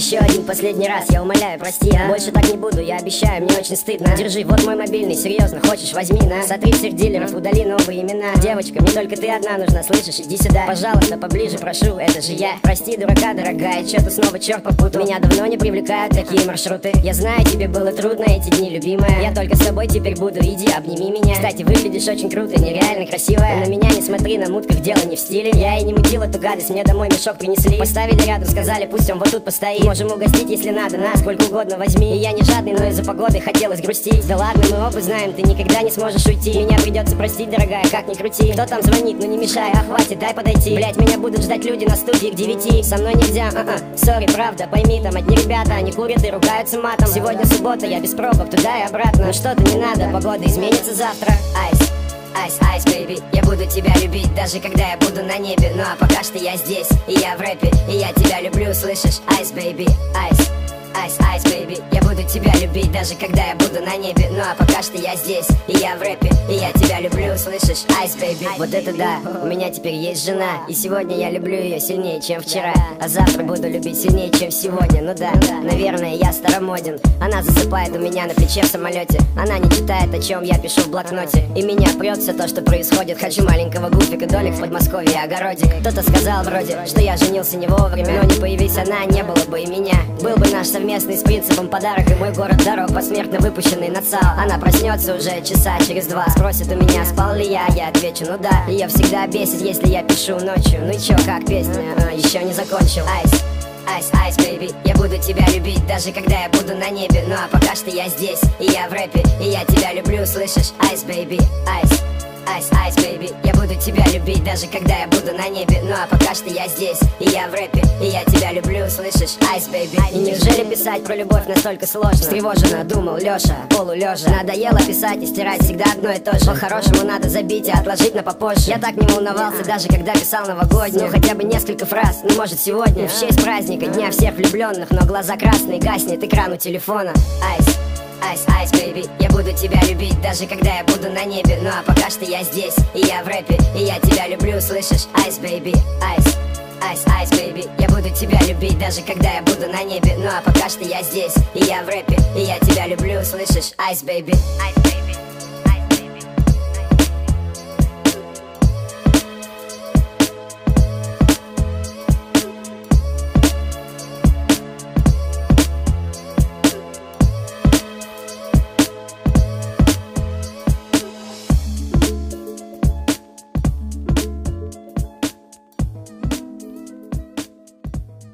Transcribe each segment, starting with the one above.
Еще один последний раз, я умоляю, прости, а? Больше так не буду, я обещаю, мне очень стыдно. Держи, вот мой мобильный, серьезно, хочешь, возьми, на. Сотри всех дилеров, удали новые имена. Девочка, мне только ты одна нужна, слышишь, иди сюда. Пожалуйста, поближе, прошу, это же я. Прости, дурака, дорогая, чё-то снова черт попутал. Меня давно не привлекают такие маршруты. Я знаю, тебе было трудно эти дни, любимая. Я только с тобой теперь буду, иди, обними меня. Кстати, выглядишь очень круто, нереально красивая. На меня не смотри, на мутках дело не в стиле. Я и не мутил эту гадость, мне домой мешок принесли. Поставили рядом, сказали, пусть он вот тут постоит. Можем угостить, если надо, на сколько угодно возьми. И я не жадный, но из-за погоды хотелось грустить. Да ладно, мы оба знаем, ты никогда не сможешь уйти. Меня придется простить, дорогая, как ни крути. Кто там звонит, ну не мешай, а хватит, дай подойти. Блять, меня будут ждать люди на студии к 9. Со мной нельзя, сори, правда, пойми, там одни ребята, они курят и ругаются матом. Сегодня суббота, я без пробок, туда и обратно. Но что-то не надо, погода изменится завтра. Айс, айс, айс, бэйби, я буду тебя любить, даже когда я буду на небе. Ну а пока что я здесь, и я в рэпе, и я тебя люблю, слышишь? Айс, бэйби, айс. Айс, айс, бэйби, я буду тебя любить, даже когда я буду на небе. Ну а пока что я здесь, и я в рэпе, и я тебя люблю, слышишь? Айс, бэйби, вот это да, у меня теперь есть жена. И сегодня я люблю ее сильнее, чем вчера. А завтра буду любить сильнее, чем сегодня. Ну да, наверное, я старомоден. Она засыпает у меня на плече в самолете. Она не читает, о чем я пишу в блокноте. И меня прет все то, что происходит. Хочу маленького гуфика, домик в Подмосковье, огородик. Кто-то сказал вроде, что я женился не вовремя. Но не появись она, не было бы и меня. Был бы наш совместный с принципом подарок и мой город дорог, посмертно выпущенный на ЦАО. Она проснется уже часа через 2. Спросит у меня, спал ли я отвечу, ну да. Ее всегда бесит, если я пишу ночью. Ну и чё, как песня, еще не закончил. Айс, айс, айс, бэйби, я буду тебя любить, даже когда я буду на небе. Ну а пока что я здесь, и я в рэпе, и я тебя люблю, слышишь? Айс, бэйби, айс. Айс, айс, бэйби, я буду тебя любить, даже когда я буду на небе. Ну а пока что я здесь, и я в рэпе, и я тебя люблю, слышишь? Айс, бэйби. И неужели писать про любовь настолько сложно? Встревоженно думал Лёша, полулёжа. Надоело писать и стирать всегда одно и то же. По-хорошему надо забить и отложить на попозже. Я так не волновался, даже когда писал новогоднюю. Ну хотя бы несколько фраз, ну может сегодня в честь праздника, дня всех влюбленных. Но глаза красные, гаснет экран у телефона. Айс, айс, айс, бэйби, я буду тебя любить, даже когда я буду на небе. Ну а пока что я здесь, и я в рэпе, и я тебя люблю, слышишь? Айс, бэйби, айс. Айс, айс, бэйби, я буду тебя любить, даже когда я буду на небе. Ну а пока что я здесь, и я в рэпе, и я тебя люблю, слышишь? Айс, бэйби, айс, бэйби.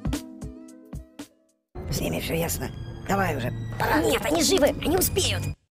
С ними все ясно. Давай уже, пора. Нет, они живы, они успеют.